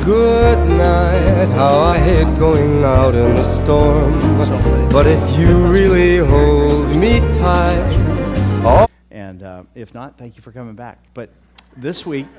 good night. How I hate going out in the storm. But if you really hold me tight. Oh. And if not, thank you for coming back. But this week,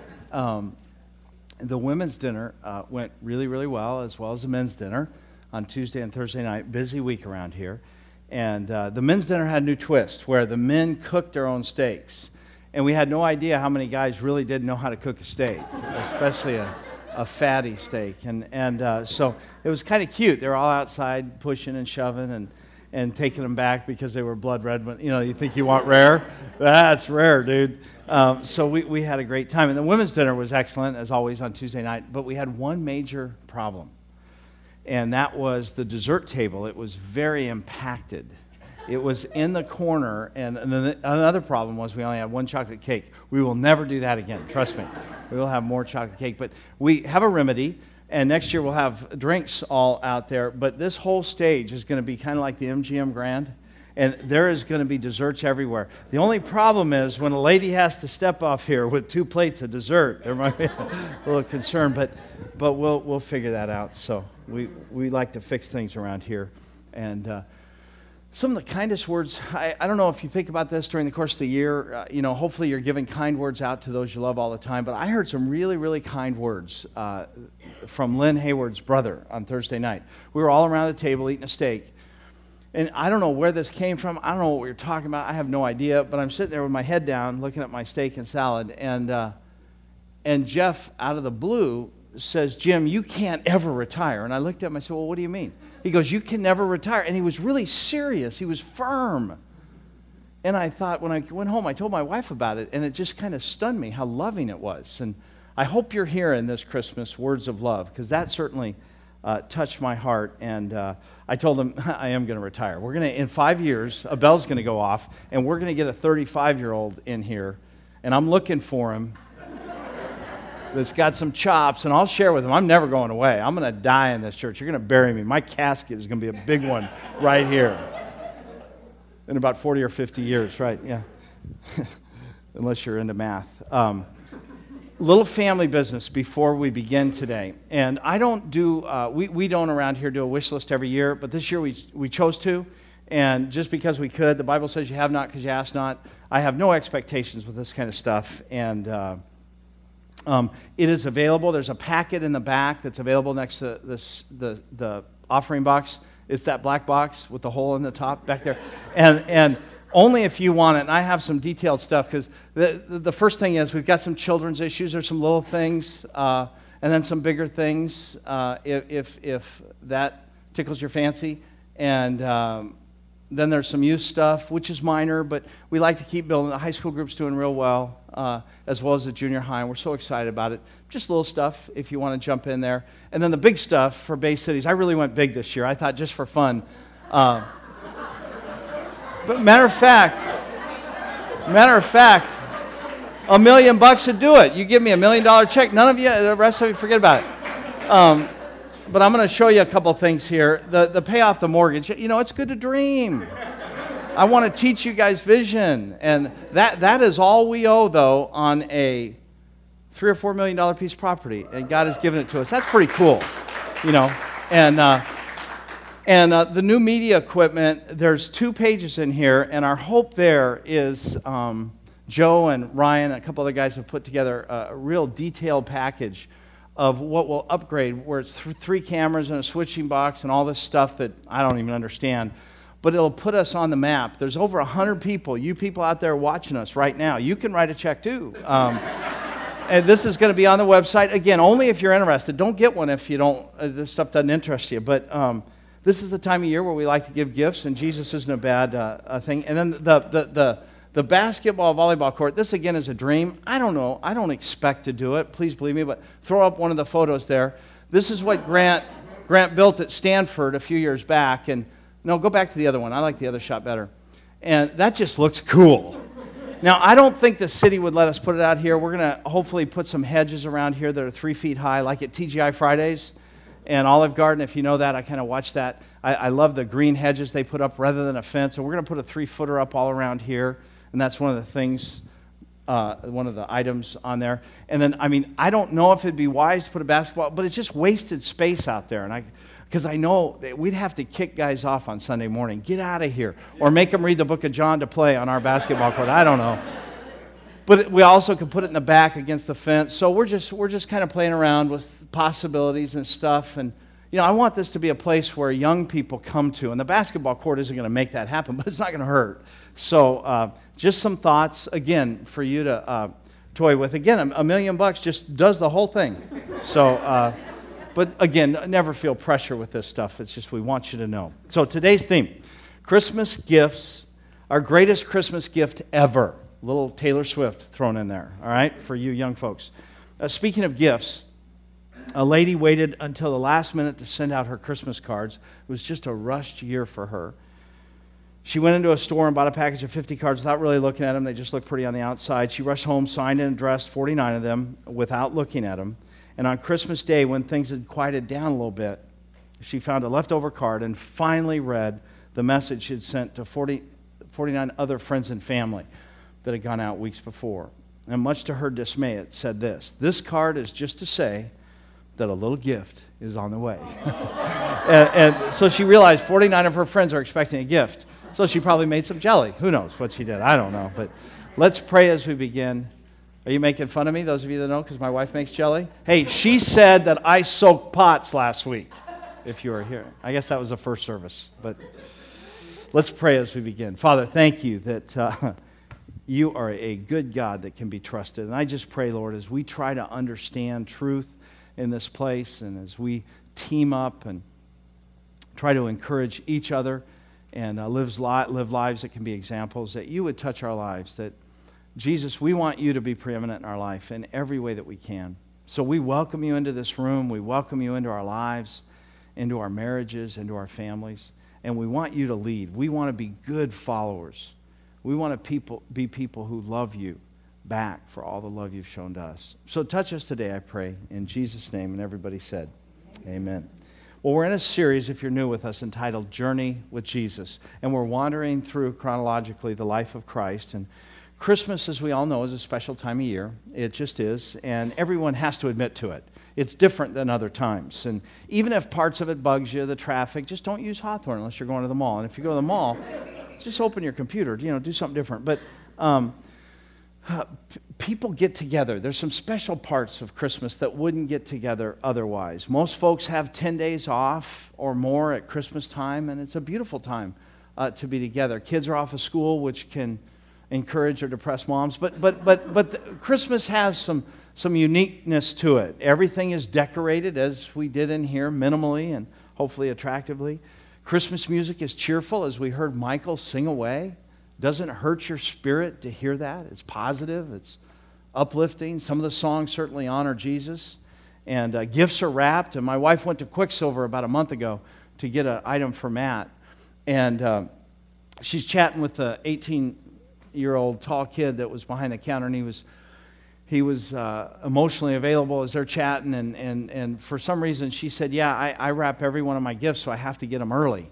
the women's dinner went really, really well as the men's dinner on Tuesday and Thursday night. Busy week around here. And the men's dinner had a new twist where the men cooked their own steaks. And we had no idea how many guys really did know how to cook a steak, especially a fatty steak. And so it was kind of cute. They were all outside pushing and shoving and taking them back because they were blood red. You know, you think you want rare? That's rare, dude. So we had a great time. And the women's dinner was excellent, as always, on Tuesday night. But we had one major problem, and that was the dessert table. It was very impacted. It was in the corner, and then another problem was we only had one chocolate cake. We will never do that again, trust me. We will have more chocolate cake. But we have a remedy, and next year we'll have drinks all out there. But this whole stage is going to be kind of like the MGM Grand, and there is going to be desserts everywhere. The only problem is when a lady has to step off here with 2 plates of dessert, there might be a little concern, but we'll figure that out. So we like to fix things around here. And some of the kindest words, I don't know if you think about this during the course of the year, hopefully you're giving kind words out to those you love all the time, but I heard some really, really kind words from Lynn Hayward's brother on Thursday night. We were all around the table eating a steak, and I don't know where this came from. I don't know what we were talking about. I have no idea, but I'm sitting there with my head down looking at my steak and salad, and Jeff, out of the blue, says, "Jim, you can't ever retire." And I looked at him, I said, "Well, what do you mean?" He goes, "You can never retire." And he was really serious. He was firm. And I thought, when I went home, I told my wife about it, and it just kind of stunned me how loving it was. And I hope you're hearing this Christmas words of love, because that certainly touched my heart. And I told him, I am going to retire. We're going to, in 5 years, a bell's going to go off, and we're going to get a 35-year-old in here, and I'm looking for him that's got some chops, and I'll share with him. I'm never going away. I'm going to die in this church. You're going to bury me. My casket is going to be a big one right here in about 40 or 50 years, right? Yeah. Unless you're into math. Little family business before we begin today. And I don't do, we don't around here do a wish list every year, but this year we chose to. And just because we could, the Bible says you have not because you ask not. I have no expectations with this kind of stuff. And it is available. There's a packet in the back that's available next to the offering box. It's that black box with the hole in the top back there. And only if you want it. And I have some detailed stuff, because the first thing is we've got some children's issues. There's some little things and then some bigger things if that tickles your fancy. And then there's some youth stuff, which is minor, but we like to keep building. The high school group's doing real well, as well as the junior high, and we're so excited about it. Just little stuff if you want to jump in there. And then the big stuff for Bay Cities. I really went big this year. I thought just for fun. But matter of fact, $1 million would do it. You give me $1 million check, none of you, the rest of you, forget about it. But I'm going to show you a couple things here. The pay off the mortgage. It's good to dream. I want to teach you guys vision. And that is all we owe, though, on a $3 or $4 million piece of property. And God has given it to us. That's pretty cool, And the new media equipment, there's 2 pages in here. And our hope there is Joe and Ryan and a couple other guys have put together a real detailed package of what will upgrade, where it's 3 cameras and a switching box and all this stuff that I don't even understand. But it'll put us on the map. There's over 100 people, you people out there watching us right now. You can write a check too. And this is going to be on the website. Again, only if you're interested. Don't get one if you don't, this stuff doesn't interest you. But this is the time of year where we like to give gifts, and Jesus isn't a bad thing. And then the basketball, volleyball court, this again is a dream. I don't know. I don't expect to do it. Please believe me, but throw up one of the photos there. This is what Grant built at Stanford a few years back. And no, go back to the other one. I like the other shot better. And that just looks cool. Now, I don't think the city would let us put it out here. We're going to hopefully put some hedges around here that are 3 feet high, like at TGI Fridays and Olive Garden. If you know that, I kind of watch that. I love the green hedges they put up rather than a fence. And we're going to put a 3-footer up all around here. And that's one of the things one of the items on there. And then, I mean, I don't know if it'd be wise to put a basketball, but it's just wasted space out there. And because I know that we'd have to kick guys off on Sunday morning. Get out of here. Or make them read the book of John to play on our basketball court. I don't know. But we also could put it in the back against the fence. So we're just kind of playing around with possibilities and stuff. And, I want this to be a place where young people come to. And the basketball court isn't going to make that happen, but it's not going to hurt. So just some thoughts, again, for you to toy with. Again, $1 million just does the whole thing. So, but again, never feel pressure with this stuff. It's just we want you to know. So today's theme, Christmas gifts, our greatest Christmas gift ever. A little Taylor Swift thrown in there, all right, for you young folks. Speaking of gifts, a lady waited until the last minute to send out her Christmas cards. It was just a rushed year for her. She went into a store and bought a package of 50 cards without really looking at them. They just looked pretty on the outside. She rushed home, signed and addressed 49 of them without looking at them. And on Christmas Day, when things had quieted down a little bit, she found a leftover card and finally read the message she'd sent to 49 other friends and family that had gone out weeks before. And much to her dismay, it said this card is just to say that a little gift is on the way. and so she realized 49 of her friends are expecting a gift. So she probably made some jelly. Who knows what she did? I don't know. But let's pray as we begin. Are you making fun of me, those of you that know, because my wife makes jelly? Hey, she said that I soaked pots last week, if you were here. I guess that was the first service. But let's pray as we begin. Father, thank you that you are a good God that can be trusted. And I just pray, Lord, as we try to understand truth in this place and as we team up and try to encourage each other and live lives that can be examples, that you would touch our lives, that Jesus, we want you to be preeminent in our life in every way that we can. So we welcome you into this room. We welcome you into our lives, into our marriages, into our families. And we want you to lead. We want to be good followers. We want to be people who love you back for all the love you've shown to us. So touch us today, I pray, in Jesus' name. And everybody said, amen. Well, we're in a series, if you're new with us, entitled Journey with Jesus. And we're wandering through chronologically the life of Christ. And Christmas, as we all know, is a special time of year. It just is. And everyone has to admit to it. It's different than other times. And even if parts of it bugs you, the traffic, just don't use Hawthorne unless you're going to the mall. And if you go to the mall, just open your computer, do something different. But people get together. There's some special parts of Christmas that wouldn't get together otherwise. Most folks have 10 days off or more at Christmas time, and it's a beautiful time to be together. Kids are off of school, which can encourage or depress moms. But Christmas has some uniqueness to it. Everything is decorated, as we did in here, minimally and hopefully attractively. Christmas music is cheerful, as we heard Michael sing away. Doesn't hurt your spirit to hear that. It's positive. It's uplifting. Some of the songs certainly honor Jesus. And gifts are wrapped. And my wife went to Quicksilver about a month ago to get an item for Matt. And she's chatting with the 18-year-old tall kid that was behind the counter. And he was emotionally available as they're chatting. And for some reason, she said, yeah, I wrap every one of my gifts, so I have to get them early.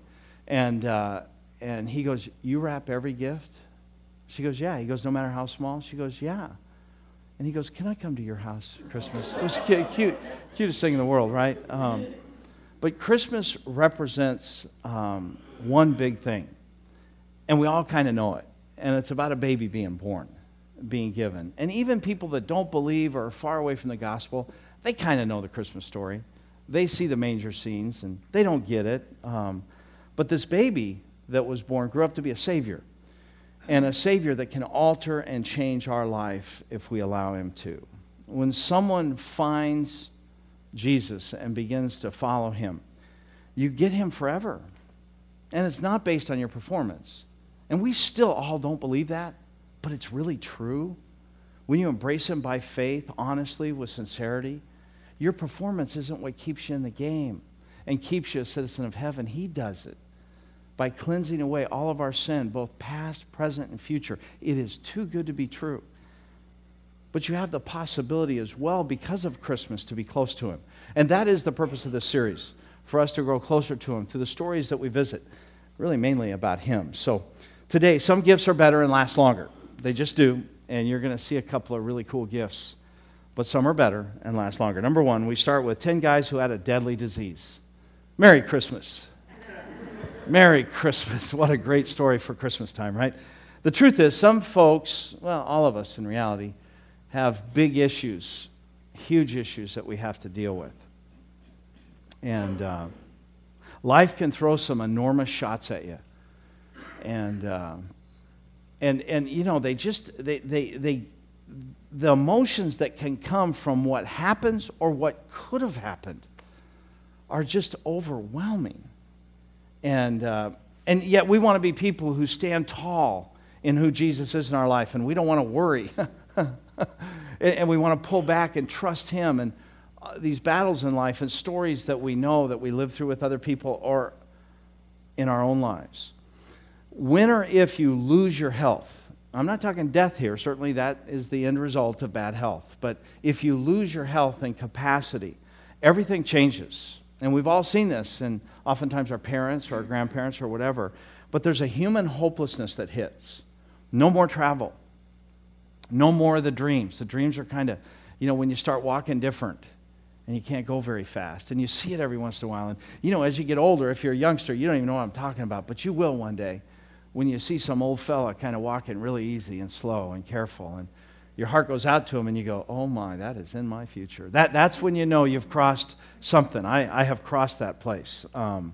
And he goes, you wrap every gift? She goes, yeah. He goes, no matter how small? She goes, yeah. And he goes, can I come to your house Christmas? It was cutest thing in the world, right? But Christmas represents one big thing. And we all kind of know it. And it's about a baby being born, being given. And even people that don't believe or are far away from the gospel, they kind of know the Christmas story. They see the manger scenes, and they don't get it. But this baby that was born grew up to be a Savior, and a Savior that can alter and change our life if we allow Him to. When someone finds Jesus and begins to follow Him, you get Him forever. And it's not based on your performance. And we still all don't believe that, but it's really true. When you embrace Him by faith, honestly, with sincerity, your performance isn't what keeps you in the game and keeps you a citizen of heaven. He does it by cleansing away all of our sin, both past, present, and future. It is too good to be true. But you have the possibility as well, because of Christmas, to be close to Him. And that is the purpose of this series, for us to grow closer to Him through the stories that we visit, really mainly about Him. So today, some gifts are better and last longer. They just do. and you're going to see a couple of really cool gifts, but some are better and last longer. Number one, we start with 10 guys who had a deadly disease. Merry Christmas. Merry Christmas. What a great story for Christmas time, right? The truth is, some folks, well, all of us in reality, have big issues, huge issues that we have to deal with. And life can throw some enormous shots at you. And you know, the emotions that can come from what happens or what could have happened are just overwhelming. And yet we want to be people who stand tall in who Jesus is in our life, and we don't want to worry. And we want to pull back and trust Him. And these battles in life and stories that we know that we live through with other people or in our own lives. When or if you lose your health, I'm not talking death here, certainly that is the end result of bad health, but if you lose your health and capacity, everything changes. And we've all seen this, and oftentimes our parents or our grandparents or whatever, but there's a human hopelessness that hits. No more travel. No more of the dreams. The dreams are kind of, you know, when you start walking different and you can't go very fast. And you see it every once in a while. And, you know, as you get older, if you're a youngster, you don't even know what I'm talking about, but you will one day when you see some old fella kind of walking really easy and slow and careful. And your heart goes out to him and you go, oh my, that is in my future. That's when you know you've crossed something. I have crossed that place.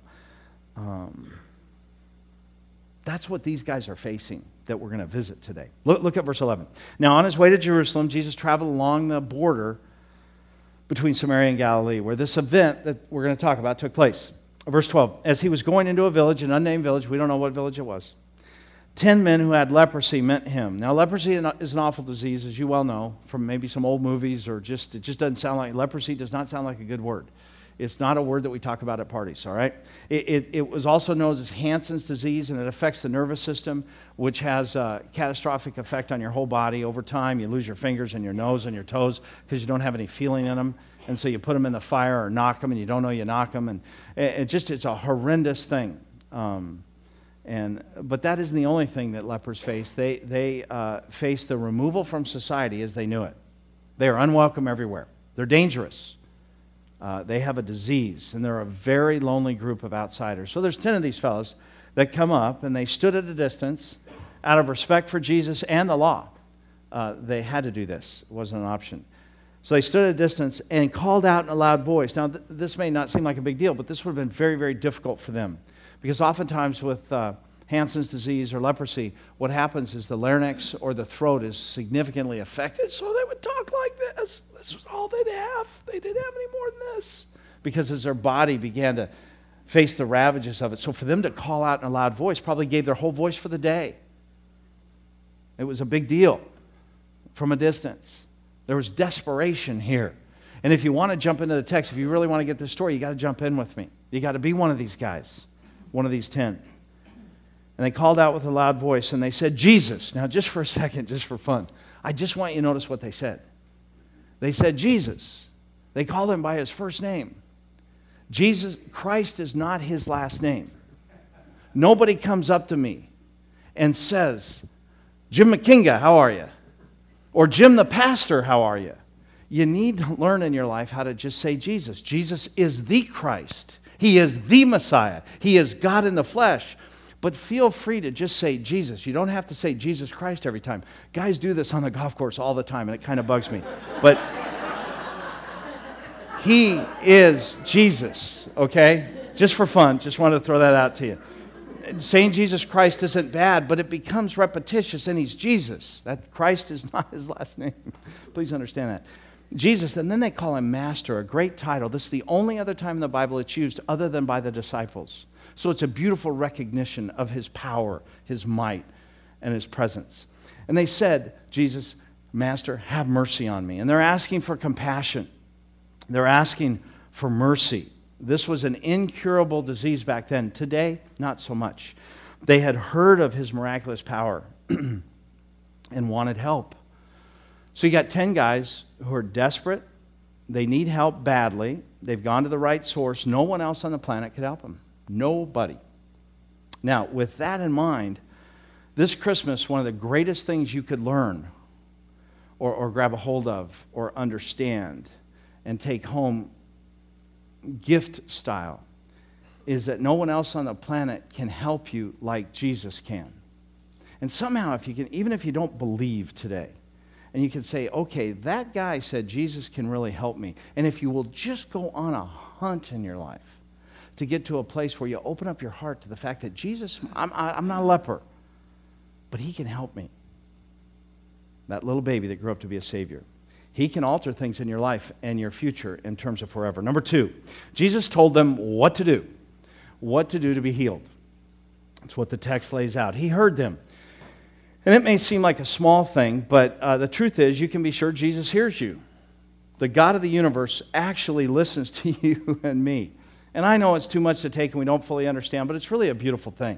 That's what these guys are facing that we're going to visit today. Look at verse 11. Now, on his way to Jerusalem, Jesus traveled along the border between Samaria and Galilee, where this event that we're going to talk about took place. Verse 12, as he was going into a village, an unnamed village, we don't know what village it was, 10 men who had leprosy met him. Now, leprosy is an awful disease, as you well know, from maybe some old movies, or it just doesn't sound like, leprosy does not sound like a good word. It's not a word that we talk about at parties, all right? It was also known as Hansen's disease, and it affects the nervous system, which has a catastrophic effect on your whole body. Over time, you lose your fingers and your nose and your toes because you don't have any feeling in them, and so you put them in the fire or knock them, and you don't know you knock them, and it's a horrendous thing. But that isn't the only thing that lepers face. They face the removal from society as they knew it. They are unwelcome everywhere. They're dangerous. They have a disease, and they're a very lonely group of outsiders. So there's 10 of these fellas that come up, and they stood at a distance out of respect for Jesus and the law. They had to do this. It wasn't an option. So they stood at a distance and called out in a loud voice. Now, this may not seem like a big deal, but this would have been very, very difficult for them. Because oftentimes with Hansen's disease or leprosy, what happens is the larynx or the throat is significantly affected, so they would talk like this. This was all they'd have. They didn't have any more than this. Because as their body began to face the ravages of it, so for them to call out in a loud voice probably gave their whole voice for the day. It was a big deal from a distance. There was desperation here. And if you want to jump into the text, if you really want to get this story, you got to jump in with me. You got to be one of these guys, one of these 10. And they called out with a loud voice, and they said, Jesus. Now, just for a second, just for fun, I just want you to notice what they said. They said, Jesus. They called him by his first name. Jesus, Christ is not his last name. Nobody comes up to me and says, Jim McKinga, how are you? Or Jim the pastor, how are you? You need to learn in your life how to just say Jesus. Jesus is the Christ. He is the Messiah. He is God in the flesh. But feel free to just say Jesus. You don't have to say Jesus Christ every time. Guys do this on the golf course all the time, and it kind of bugs me. But He is Jesus, okay? Just for fun, just wanted to throw that out to you. Saying Jesus Christ isn't bad, but it becomes repetitious, and He's Jesus. That Christ is not His last name. Please understand that. Jesus, and then they call Him Master, a great title. This is the only other time in the Bible it's used other than by the disciples. So it's a beautiful recognition of His power, His might, and His presence. And they said, Jesus, Master, have mercy on me. And they're asking for compassion. They're asking for mercy. This was an incurable disease back then. Today, not so much. They had heard of His miraculous power and wanted help. So you got 10 guys who are desperate. They need help badly. They've gone to the right source. No one else on the planet could help them. Nobody. Now, with that in mind, this Christmas, one of the greatest things you could learn or grab a hold of or understand and take home gift style is that no one else on the planet can help you like Jesus can. And somehow, if you can, even if you don't believe today, and you can say, okay, that guy said Jesus can really help me. And if you will just go on a hunt in your life to get to a place where you open up your heart to the fact that Jesus, I'm not a leper, but he can help me. That little baby that grew up to be a Savior. He can alter things in your life and your future in terms of forever. Number 2, Jesus told them what to do to be healed. That's what the text lays out. He heard them. And it may seem like a small thing, but the truth is you can be sure Jesus hears you. The God of the universe actually listens to you and me. And I know it's too much to take and we don't fully understand, but it's really a beautiful thing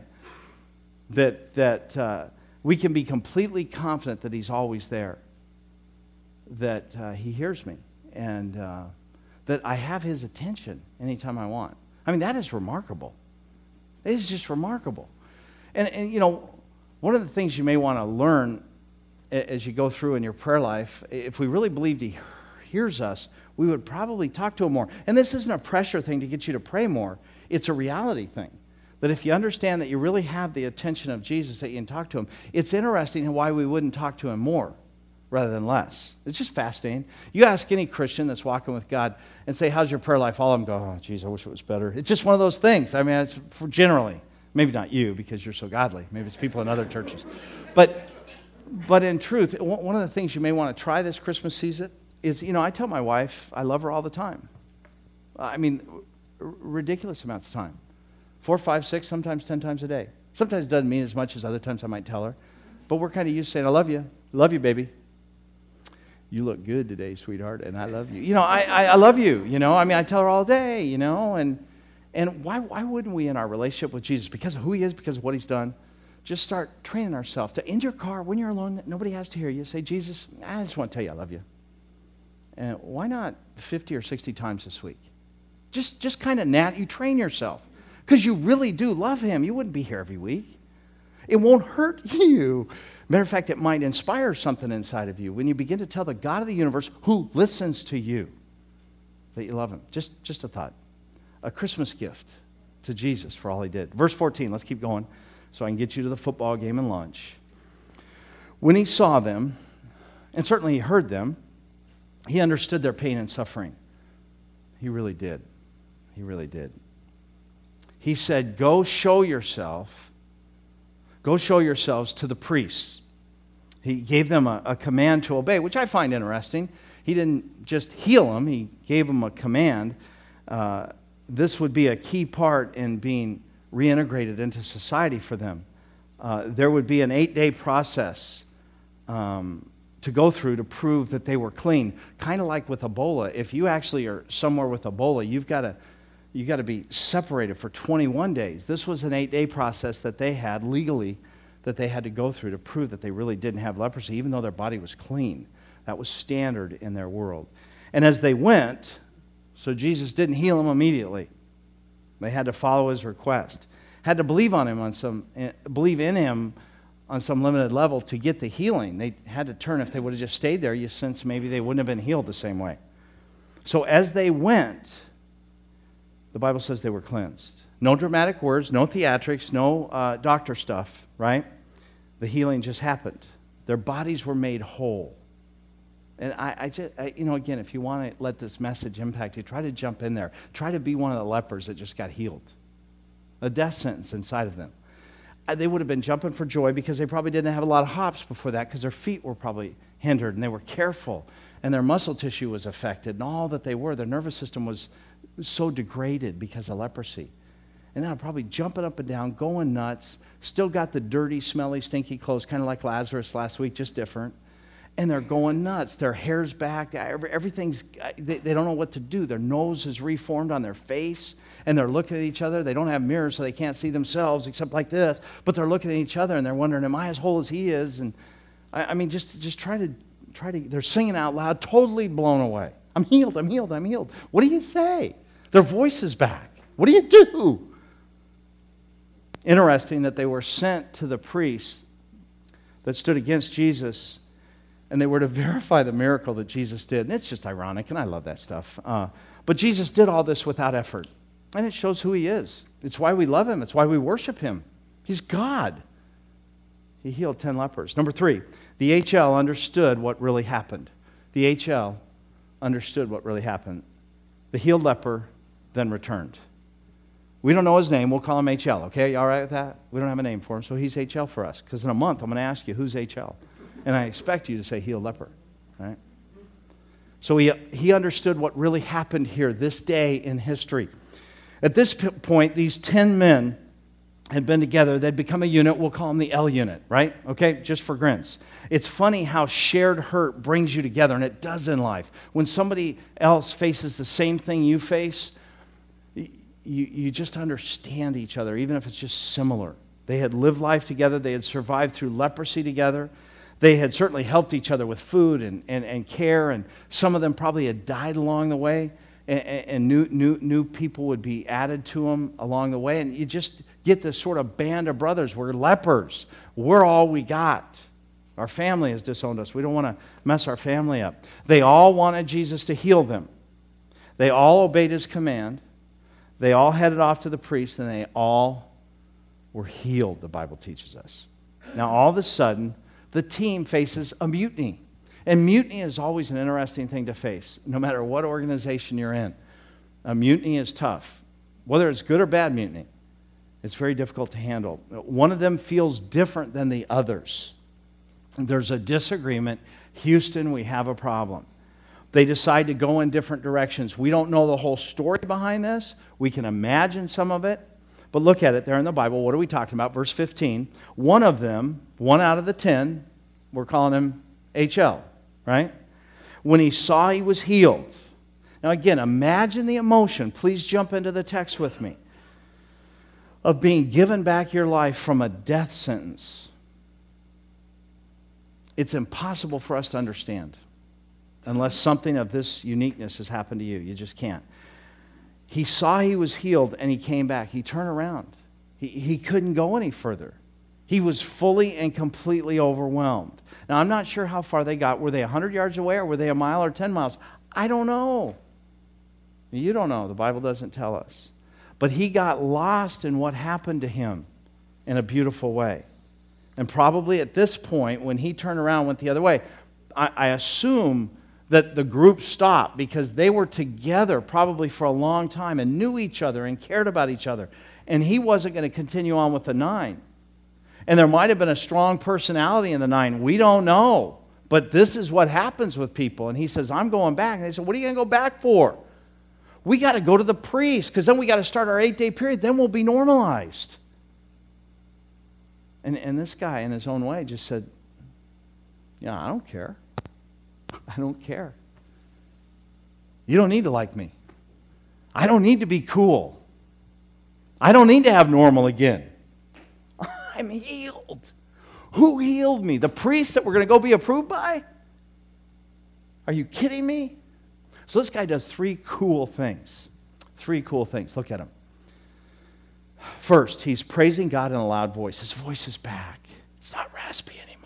that we can be completely confident that he's always there, that he hears me, and that I have his attention anytime I want. I mean, that is remarkable. It is just remarkable. And you know, one of the things you may want to learn as you go through in your prayer life, if we really believed he hears us, we would probably talk to him more. And this isn't a pressure thing to get you to pray more. It's a reality thing. That if you understand that you really have the attention of Jesus, that you can talk to him, it's interesting why we wouldn't talk to him more rather than less. It's just fascinating. You ask any Christian that's walking with God and say, how's your prayer life? All of them go, oh, geez, I wish it was better. It's just one of those things. I mean, it's generally. Maybe not you because you're so godly. Maybe it's people in other churches. But in truth, one of the things you may want to try this Christmas season is, you know, I tell my wife I love her all the time. I mean, ridiculous amounts of time. 4, 5, 6, sometimes 10 times a day. Sometimes it doesn't mean as much as other times I might tell her. But we're kind of used to saying, I love you. Love you, baby. You look good today, sweetheart, and I love you. You know, I love you, you know. I mean, I tell her all day, you know, and why wouldn't we in our relationship with Jesus, because of who he is, because of what he's done, just start training ourselves to, in your car, when you're alone, nobody has to hear you, say, Jesus, I just want to tell you I love you. And why not 50 or 60 times this week? Just kind of you train yourself, because you really do love him. You wouldn't be here every week. It won't hurt you. Matter of fact, it might inspire something inside of you when you begin to tell the God of the universe who listens to you that you love him. Just a thought. A Christmas gift to Jesus for all he did. Verse 14, let's keep going so I can get you to the football game and lunch. When he saw them, and certainly he heard them, he understood their pain and suffering. He really did. He really did. He said, go show yourselves to the priests. He gave them a command to obey, which I find interesting. He didn't just heal them, he gave them a command. This would be a key part in being reintegrated into society for them. There would be an 8-day process to go through to prove that they were clean. Kind of like with Ebola. If you actually are somewhere with Ebola, you've got to be separated for 21 days. This was an 8-day process that they had legally that they had to go through to prove that they really didn't have leprosy, even though their body was clean. That was standard in their world. And as they went, so Jesus didn't heal them immediately. They had to follow his request. Had to believe in him on some limited level to get the healing. They had to turn. If they would have just stayed there, you sense maybe they wouldn't have been healed the same way. So as they went, the Bible says they were cleansed. No dramatic words, no theatrics, no doctor stuff, right? The healing just happened. Their bodies were made whole. And I again, if you want to let this message impact you, try to jump in there. Try to be one of the lepers that just got healed. A death sentence inside of them. They would have been jumping for joy because they probably didn't have a lot of hops before that because their feet were probably hindered and they were careful and their muscle tissue was affected and all that they were. Their nervous system was so degraded because of leprosy. And they're probably jumping up and down, going nuts, still got the dirty, smelly, stinky clothes, kind of like Lazarus last week, just different. And they're going nuts. Their hair's back. Everything's, they don't know what to do. Their nose is reformed on their face. And they're looking at each other. They don't have mirrors, so they can't see themselves except like this. But they're looking at each other, and they're wondering, am I as whole as he is? And I mean, just try to, they're singing out loud, totally blown away. I'm healed, I'm healed, I'm healed. What do you say? Their voice is back. What do you do? Interesting that they were sent to the priests that stood against Jesus and they were to verify the miracle that Jesus did. And it's just ironic, and I love that stuff. But Jesus did all this without effort, and it shows who he is. It's why we love him. It's why we worship him. He's God. He healed 10 lepers. Number 3, the HL understood what really happened. The HL understood what really happened. The healed leper then returned. We don't know his name. We'll call him HL, okay? You all right with that? We don't have a name for him, so he's HL for us. Because in a month, I'm going to ask you, who's HL? And I expect you to say healed leper, right? So he understood what really happened here this day in history. At this point, these 10 men had been together. They'd become a unit. We'll call them the L unit, right? Okay, just for grins. It's funny how shared hurt brings you together, and it does in life. When somebody else faces the same thing you face, you just understand each other, even if it's just similar. They had lived life together. They had survived through leprosy together. They had certainly helped each other with food and care, and some of them probably had died along the way, and new people would be added to them along the way, and you just get this sort of band of brothers. We're lepers. We're all we got. Our family has disowned us. We don't want to mess our family up. They all wanted Jesus to heal them. They all obeyed his command. They all headed off to the priest, and they all were healed, the Bible teaches us. Now, all of a sudden, the team faces a mutiny. And mutiny is always an interesting thing to face, no matter what organization you're in. A mutiny is tough. Whether it's good or bad mutiny, it's very difficult to handle. One of them feels different than the others. There's a disagreement. Houston, we have a problem. They decide to go in different directions. We don't know the whole story behind this. We can imagine some of it. But look at it there in the Bible. What are we talking about? Verse 15. One of them, one out of the 10, we're calling him HL, right? When he saw he was healed. Now again, imagine the emotion. Please jump into the text with me. Of being given back your life from a death sentence. It's impossible for us to understand unless something of this uniqueness has happened to you. You just can't. He saw he was healed and he came back. He turned around. He couldn't go any further. He was fully and completely overwhelmed. Now, I'm not sure how far they got. Were they 100 yards away, or were they a mile or 10 miles? I don't know. You don't know. The Bible doesn't tell us. But he got lost in what happened to him in a beautiful way. And probably at this point, when he turned around, went the other way, I assume that the group stopped because they were together probably for a long time and knew each other and cared about each other. And he wasn't going to continue on with the 9. And there might have been a strong personality in the 9. We don't know. But this is what happens with people. And he says, I'm going back. And they said, what are you going to go back for? We got to go to the priest because then we got to start our 8-day period. Then we'll be normalized. And this guy, in his own way, just said, yeah, I don't care. I don't care. You don't need to like me. I don't need to be cool. I don't need to have normal again. I'm healed. Who healed me? The priest that we're going to go be approved by? Are you kidding me? So this guy does 3 cool things. 3 cool things. Look at him. First, he's praising God in a loud voice. His voice is back. It's not raspy anymore.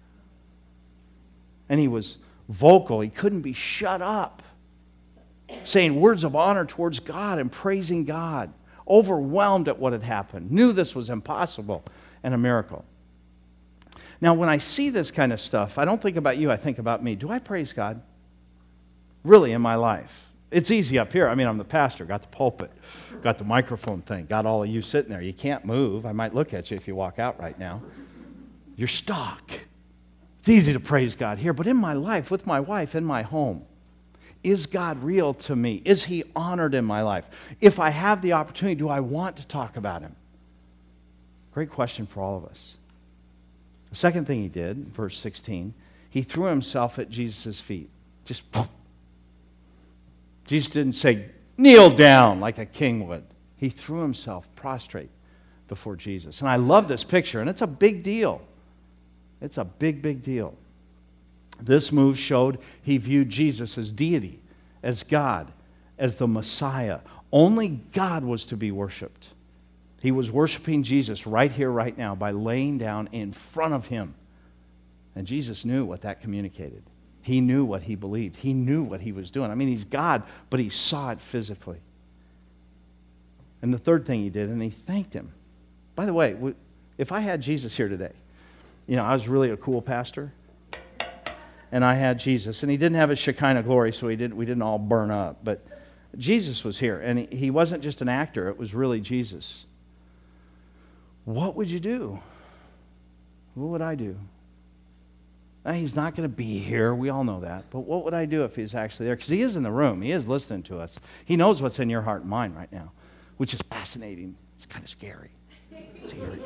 And he was vocal. He couldn't be shut up. Saying words of honor towards God and praising God. Overwhelmed at what had happened. Knew this was impossible and a miracle. Now, when I see this kind of stuff, I don't think about you, I think about me. Do I praise God? Really, in my life? It's easy up here. I mean, I'm the pastor, got the pulpit, got the microphone thing, got all of you sitting there. You can't move. I might look at you if you walk out right now. You're stuck. It's easy to praise God here, but in my life, with my wife, in my home, is God real to me? Is he honored in my life? If I have the opportunity, do I want to talk about him? Great question for all of us. The second thing he did, verse 16, he threw himself at Jesus' feet. Just boom. Jesus didn't say, kneel down like a king would. He threw himself prostrate before Jesus. And I love this picture, and it's a big deal. It's a big, big deal. This move showed he viewed Jesus as deity, as God, as the Messiah. Only God was to be worshipped. He was worshiping Jesus right here, right now, by laying down in front of him And Jesus knew what that communicated. He knew what he believed. He knew what he was doing. I mean, he's God, but he saw it physically. And the third thing he did, and he thanked him. By the way, if I had Jesus here today, I was really a cool pastor, and I had Jesus, and he didn't have his Shekinah glory, so we didn't all burn up, but Jesus was here, and he wasn't just an actor, it was really Jesus. What would you do? What would I do? He's not going to be here. We all know that. But what would I do if he's actually there? Because he is in the room. He is listening to us. He knows what's in your heart and mind right now, which is fascinating. It's kind of scary. It's eerie.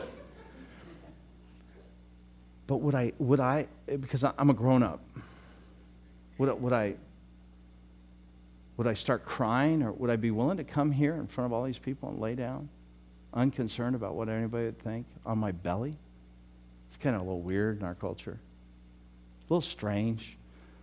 But would I, because I'm a grown-up, would I start crying, or would I be willing to come here in front of all these people and lay down, unconcerned about what anybody would think, on my belly? It's kind of a little weird in our culture. A little strange.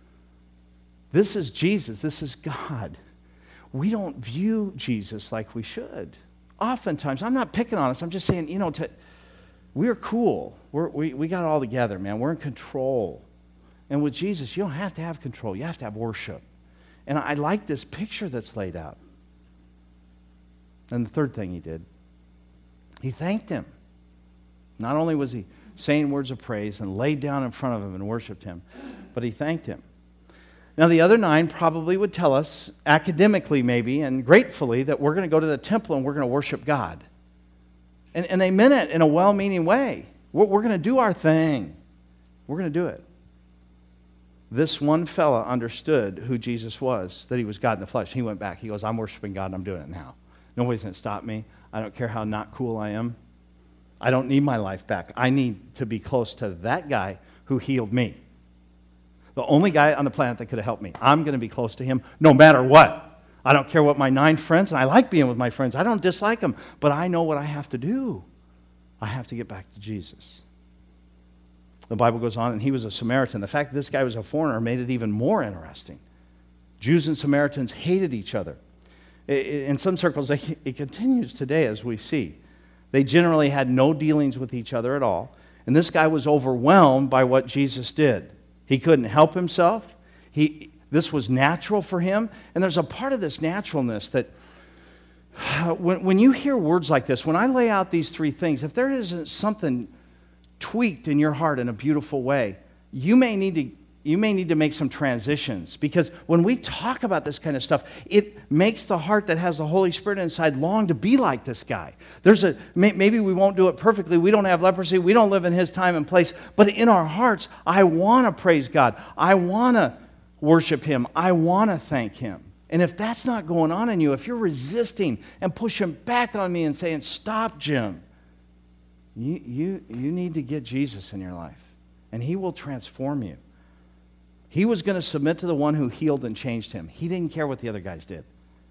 This is Jesus. This is God. We don't view Jesus like we should. Oftentimes, I'm not picking on us. I'm just saying, we're cool. We got it all together, man. We're in control. And with Jesus, you don't have to have control. You have to have worship. And I like this picture that's laid out. And the third thing he did, he thanked him. Not only was he saying words of praise and laid down in front of him and worshiped him, but he thanked him. Now, the other 9 probably would tell us, academically maybe, and gratefully, that we're going to go to the temple and we're going to worship God. And they meant it in a well-meaning way. We're going to do our thing. We're going to do it. This one fella understood who Jesus was, that he was God in the flesh. He went back. He goes, I'm worshiping God and I'm doing it now. Nobody's going to stop me. I don't care how not cool I am. I don't need my life back. I need to be close to that guy who healed me. The only guy on the planet that could have helped me. I'm going to be close to him no matter what. I don't care what my 9 friends, and I like being with my friends. I don't dislike them, but I know what I have to do. I have to get back to Jesus. The Bible goes on, and he was a Samaritan. The fact that this guy was a foreigner made it even more interesting. Jews and Samaritans hated each other. In some circles, it continues today, as we see. They generally had no dealings with each other at all. And this guy was overwhelmed by what Jesus did. He couldn't help himself. This was natural for him. And there's a part of this naturalness that when you hear words like this, when I lay out these 3 things, if there isn't something tweaked in your heart in a beautiful way, you may need to make some transitions, because when we talk about this kind of stuff, it makes the heart that has the Holy Spirit inside long to be like this guy. Maybe we won't do it perfectly. We don't have leprosy. We don't live in his time and place. But in our hearts, I want to praise God. I want to worship him. I want to thank him. And if that's not going on in you, if you're resisting and pushing back on me and saying, stop, Jim, you need to get Jesus in your life, and he will transform you. He was going to submit to the one who healed and changed him. He didn't care what the other guys did.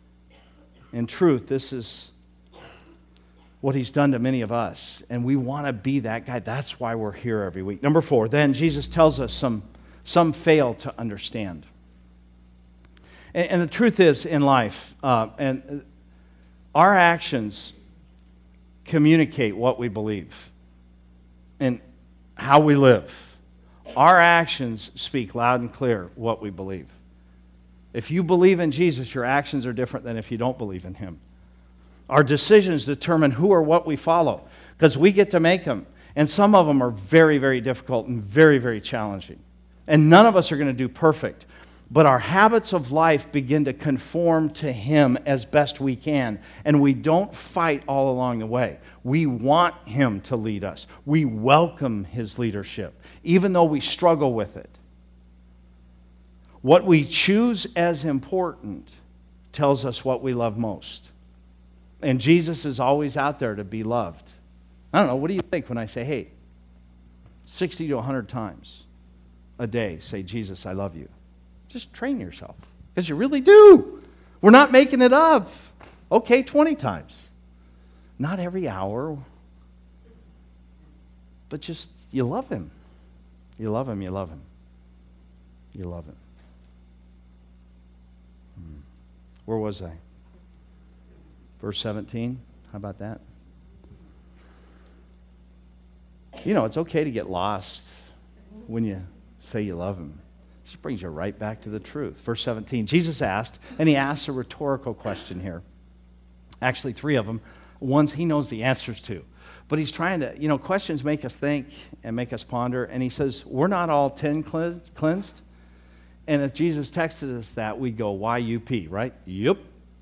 In truth, this is what he's done to many of us, and we want to be that guy. That's why we're here every week. Number 4, then Jesus tells us some fail to understand. And the truth is, in life, and our actions communicate what we believe and how we live. Our actions speak loud and clear what we believe. If you believe in Jesus, your actions are different than if you don't believe in him. Our decisions determine who or what we follow, because we get to make them. And some of them are very, very difficult and very, very challenging. And none of us are going to do perfect. But our habits of life begin to conform to him as best we can. And we don't fight all along the way. We want him to lead us. We welcome his leadership, even though we struggle with it. What we choose as important tells us what we love most. And Jesus is always out there to be loved. I don't know, what do you think when I say, hey, 60 to 100 times a day, say, Jesus, I love you. Just train yourself, because you really do. We're not making it up. Okay, 20 times. Not every hour. But just, you love him. You love him, you love him. You love him. Where was I? Verse 17. How about that? You know, it's okay to get lost. when you say you love him? This brings you right back to the truth. Verse 17, Jesus asked, and he asks a rhetorical question here. Actually, 3 of them. Ones he knows the answers to. But he's trying to, questions make us think and make us ponder. And he says, we're not all 10 cleansed. And if Jesus texted us that, we'd go, Y-U-P, right? Yep.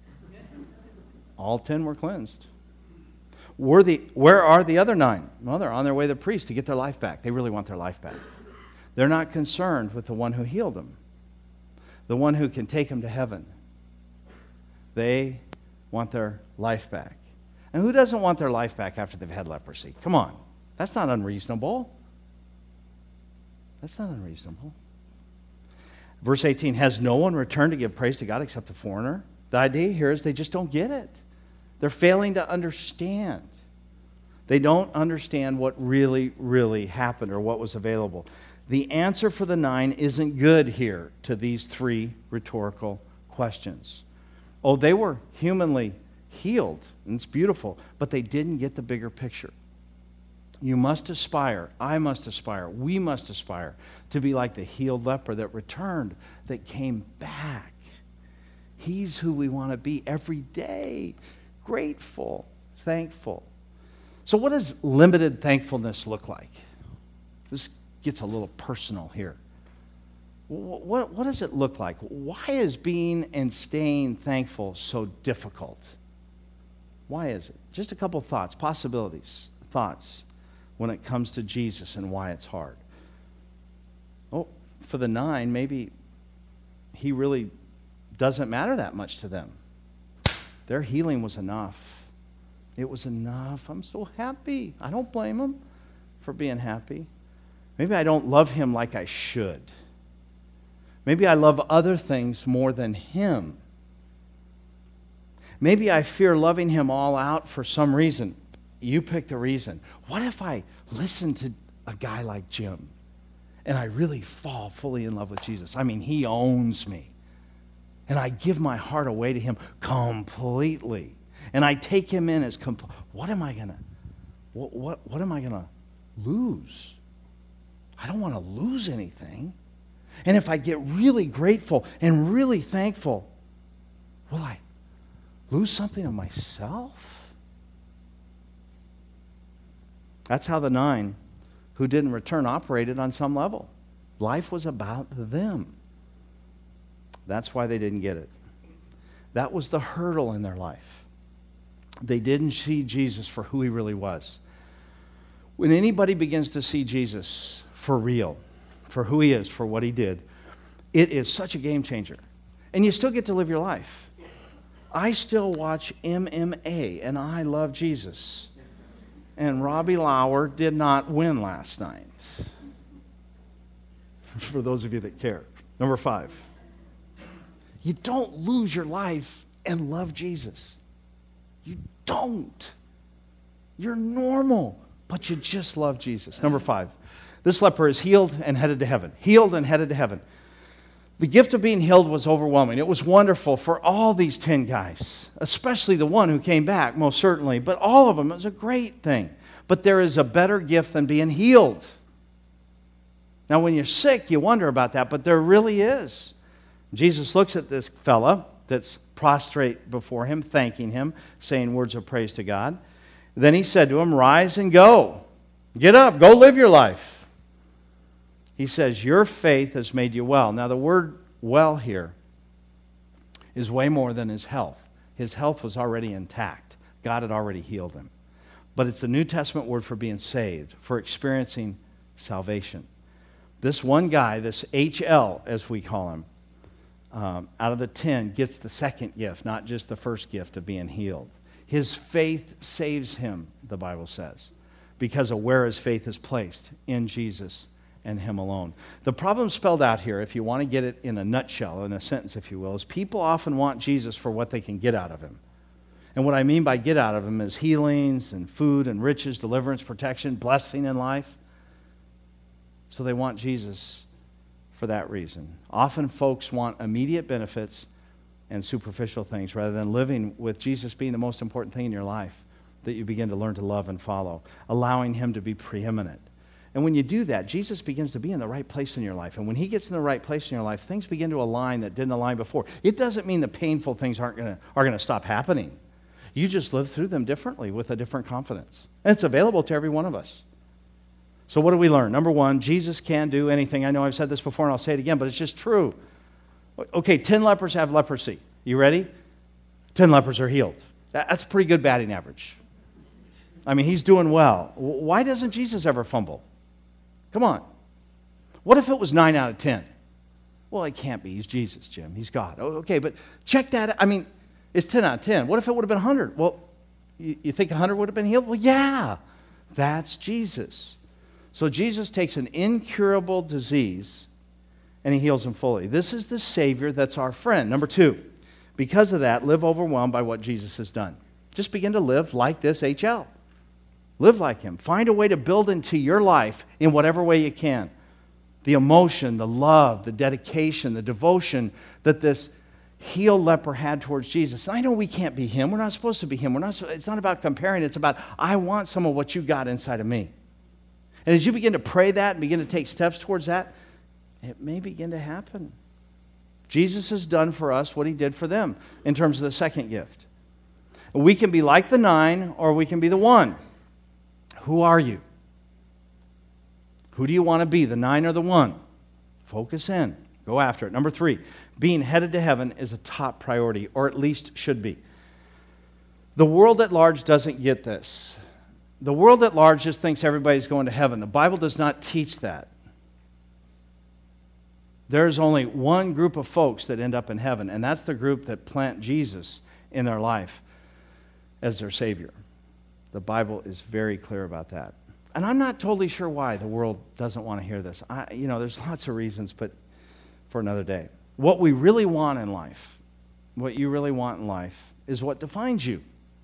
All 10 were cleansed. Where are the other 9? Well, they're on their way to the priest to get their life back. They really want their life back. They're not concerned with the one who healed them, the one who can take them to heaven. They want their life back. And who doesn't want their life back after they've had leprosy? Come on. That's not unreasonable. That's not unreasonable. Verse 18, has no one returned to give praise to God except the foreigner? The idea here is they just don't get it. They're failing to understand. They don't understand what really, really happened or what was available. The answer for the 9 isn't good here to these 3 rhetorical questions. Oh, they were humanly healed, and it's beautiful, but they didn't get the bigger picture. You must aspire, I must aspire, we must aspire to be like the healed leper that returned, that came back. He's who we want to be every day. Grateful, thankful. So what does limited thankfulness look like? This gets a little personal here. What does it look like? Why is being and staying thankful so difficult? Why is it? Just a couple thoughts, possibilities, thoughts when it comes to Jesus and why it's hard. Oh, for the 9, maybe he really doesn't matter that much to them. Their healing was enough. It was enough. I'm so happy. I don't blame them for being happy. Maybe I don't love him like I should. Maybe I love other things more than him. Maybe I fear loving him all out for some reason. You pick the reason. What if I listen to a guy like Jim and I really fall fully in love with Jesus? I mean, he owns me. And I give my heart away to him completely. And I take him in as what am I gonna lose? I don't want to lose anything. And if I get really grateful and really thankful, will I lose something of myself? That's how the 9 who didn't return operated on some level. Life was about them. That's why they didn't get it. That was the hurdle in their life. They didn't see Jesus for who he really was. When anybody begins to see Jesus for real, for who he is, for what he did, it is such a game changer. And you still get to live your life. I still watch MMA, and I love Jesus. And Robbie Lauer did not win last night. For those of you that care. Number 5. You don't lose your life and love Jesus. You don't. You're normal, but you just love Jesus. Number 5. This leper is healed and headed to heaven. Healed and headed to heaven. The gift of being healed was overwhelming. It was wonderful for all these 10 guys, especially the one who came back, most certainly. But all of them, it was a great thing. But there is a better gift than being healed. Now, when you're sick, you wonder about that, but there really is. Jesus looks at this fella that's prostrate before him, thanking him, saying words of praise to God. Then he said to him, rise and go. Get up, go live your life. He says, your faith has made you well. Now, the word well here is way more than his health. His health was already intact. God had already healed him. But it's the New Testament word for being saved, for experiencing salvation. This one guy, this HL, as we call him, out of the 10, gets the second gift, not just the first gift of being healed. His faith saves him, the Bible says, because of where his faith is placed, in Jesus and him alone. The problem spelled out here, if you want to get it in a nutshell, in a sentence, if you will, is people often want Jesus for what they can get out of him. And what I mean by get out of him is healings and food and riches, deliverance, protection, blessing in life. So they want Jesus for that reason. Often folks want immediate benefits and superficial things rather than living with Jesus being the most important thing in your life that you begin to learn to love and follow, allowing him to be preeminent. And when you do that, Jesus begins to be in the right place in your life. And when he gets in the right place in your life, things begin to align that didn't align before. It doesn't mean the painful things are going to stop happening. You just live through them differently with a different confidence. And it's available to every one of us. So what do we learn? Number one, Jesus can do anything. I know I've said this before and I'll say it again, but it's just true. Okay, 10 lepers have leprosy. You ready? 10 lepers are healed. That's a pretty good batting average. I mean, he's doing well. Why doesn't Jesus ever fumble? Come on. What if it was 9 out of 10? Well, it can't be. He's Jesus, Jim. He's God. Okay, but check that. I mean, it's 10 out of 10. What if it would have been 100? Well, you think 100 would have been healed? Well, yeah. That's Jesus. So Jesus takes an incurable disease and he heals him fully. This is the Savior that's our friend. Number two, because of that, live overwhelmed by what Jesus has done. Just begin to live like this HL. Live like him. Find a way to build into your life in whatever way you can. The emotion, the love, the dedication, the devotion that this healed leper had towards Jesus. And I know we can't be him. We're not supposed to be him. It's not about comparing. It's about, I want some of what you got inside of me. And as you begin to pray that and begin to take steps towards that, it may begin to happen. Jesus has done for us what he did for them in terms of the second gift. We can be like the 9 or we can be the 1. Who are you? Who do you want to be, the 9 or the 1? Focus in. Go after it. Number 3, being headed to heaven is a top priority, or at least should be. The world at large doesn't get this. The world at large just thinks everybody's going to heaven. The Bible does not teach that. There's only one group of folks that end up in heaven, and that's the group that plant Jesus in their life as their Savior. The Bible is very clear about that. And I'm not totally sure why the world doesn't want to hear this. There's lots of reasons, but for another day. What we really want in life, what you really want in life, is what defines you.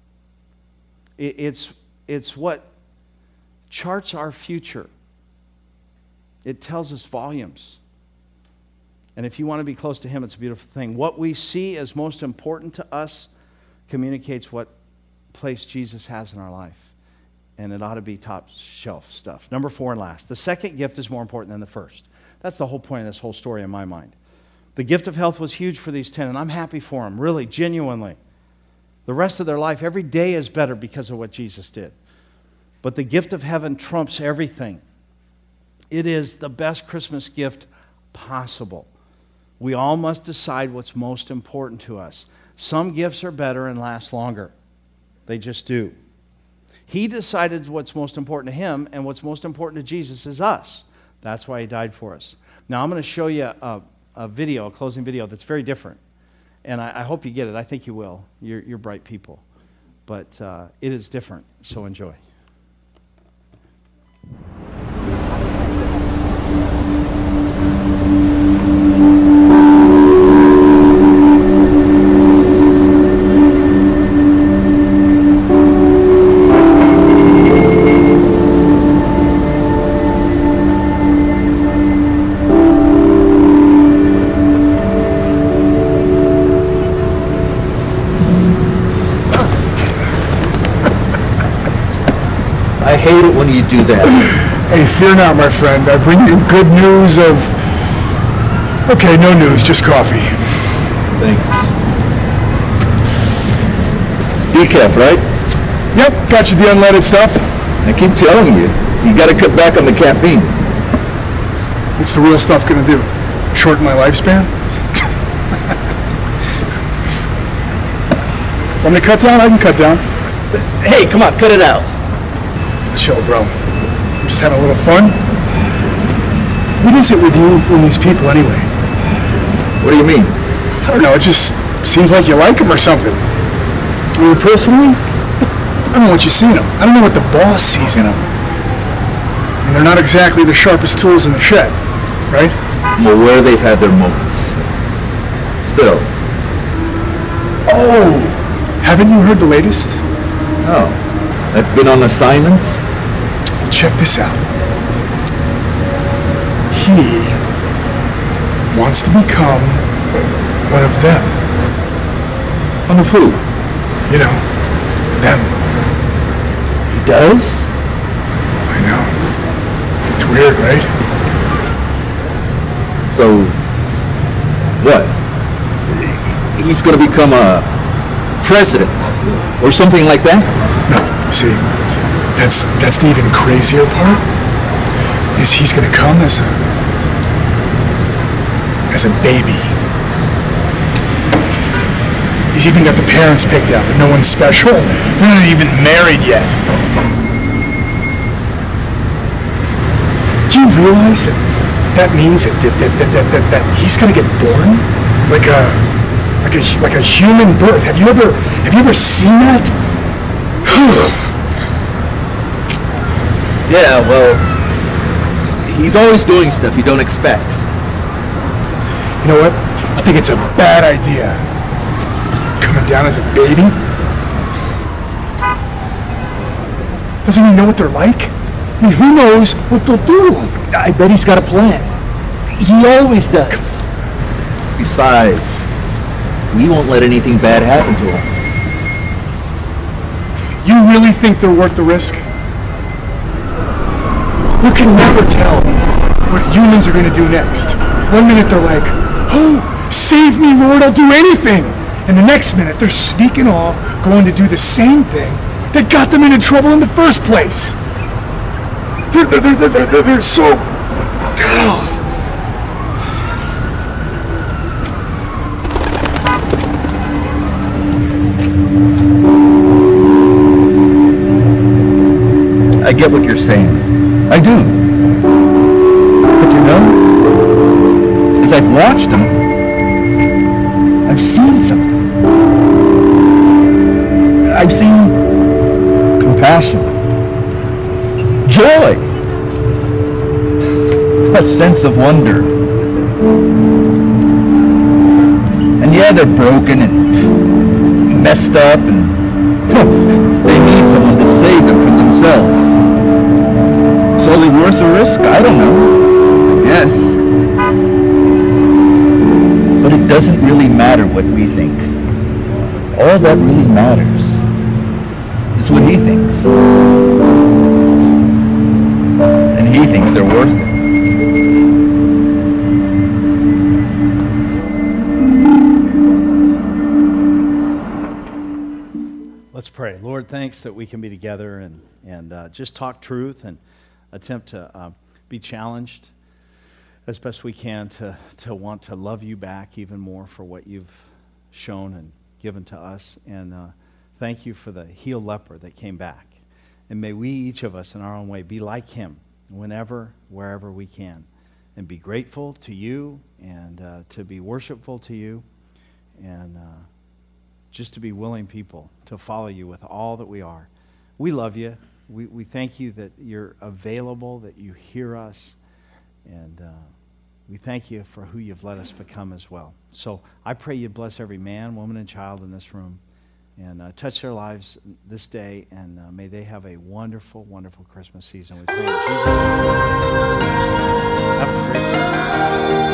It's what charts our future. It tells us volumes. And if you want to be close to him, it's a beautiful thing. What we see as most important to us communicates what place Jesus has in our life. And it ought to be top shelf stuff. Number 4 and last. The second gift is more important than the first. That's the whole point of this whole story in my mind. The gift of health was huge for these 10, and I'm happy for them, really, genuinely. The rest of their life, every day is better because of what Jesus did. But the gift of heaven trumps everything. It is the best Christmas gift possible. We all must decide what's most important to us. Some gifts are better and last longer. They just do. He decided what's most important to him, and what's most important to Jesus is us. That's why he died for us. Now I'm going to show you a video, a closing video that's very different. And I hope you get it. I think you will. You're bright people. But it is different, so enjoy. I hate it when you do that. Hey, fear not, my friend. I bring you good news of... Okay, no news, just coffee. Thanks. Decaf, right? Yep, got you the unleaded stuff. I keep telling you, you got to cut back on the caffeine. What's the real stuff gonna do? Shorten my lifespan? Want me to cut down? I can cut down. Hey, come on, cut it out. Chill, bro. I'm just having a little fun. What is it with you and these people anyway? What do you mean? I don't know, it just seems like you like them or something. I mean, personally, I don't know what you see in them. I don't know what the boss sees in them. And they're not exactly the sharpest tools in the shed, right? Well, where they've had their moments. Still. Oh, haven't you heard the latest? Oh, I've been on assignment? Check this out. He wants to become one of them. One of who? You know, them. He does? I know. It's It's weird, right? So, what? He's going to become a president or something like that? No, see, that's the even crazier part. Is he's going to come as a baby. He's even got the parents picked out. They're no one special. They're not even married yet. Do you realize that means that he's gonna get born like a human birth? Have you ever seen that? Yeah, well, he's always doing stuff you don't expect. You know what? I think it's a bad idea. Coming down as a baby? Doesn't he know what they're like? I mean, who knows what they'll do? I bet he's got a plan. He always does. Besides, we won't let anything bad happen to him. You really think they're worth the risk? You can never tell what humans are going to do next. One minute they're like, oh, save me, Lord, I'll do anything. And the next minute they're sneaking off, going to do the same thing that got them into trouble in the first place. They're so... I get what you're saying. I do. But you know, as I've watched him, I've seen something. I've seen compassion, joy, a sense of wonder. And yeah, they're broken and messed up and they need someone to save them from themselves. It's only worth the risk? I don't know. I guess. But it doesn't really matter what we think. All that really matters is what he thinks. And he thinks they're worth it. Let's pray. Lord, thanks that we can be together and just talk truth and attempt to be challenged as best we can to want to love you back even more for what you've shown and given to us. And thank you for the healed leper that came back. And may we, each of us in our own way, be like him whenever, wherever we can. And be grateful to you and to be worshipful to you. And just to be willing people to follow you with all that we are. We love you. We thank you that you're available, that you hear us. And we thank you for who you've let us become as well. So I pray you bless every man, woman, and child in this room and touch their lives this day. And may they have a wonderful, wonderful Christmas season. We pray in Jesus' name. Have a great day.